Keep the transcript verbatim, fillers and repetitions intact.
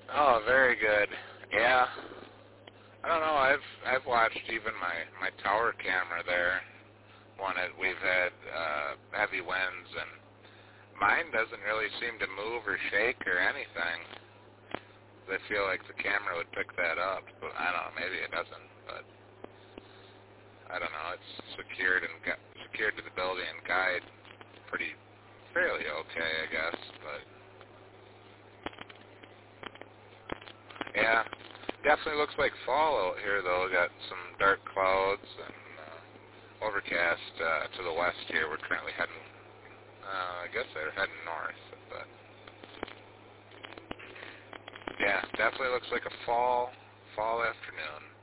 Oh, very good. Yeah. I don't know. I've I've watched even my my tower camera there. One that we've had uh, heavy winds, and mine doesn't really seem to move or shake or anything. I feel like the camera would pick that up, but I don't know. Maybe it doesn't. But I don't know. It's secured and gu- secured to the building and guide pretty fairly okay, I guess. But yeah, definitely looks like fall out here though. We got some dark clouds and uh, overcast uh, to the west here. We're currently heading. Uh, I guess they're heading north, but yeah, definitely looks like a fall fall afternoon.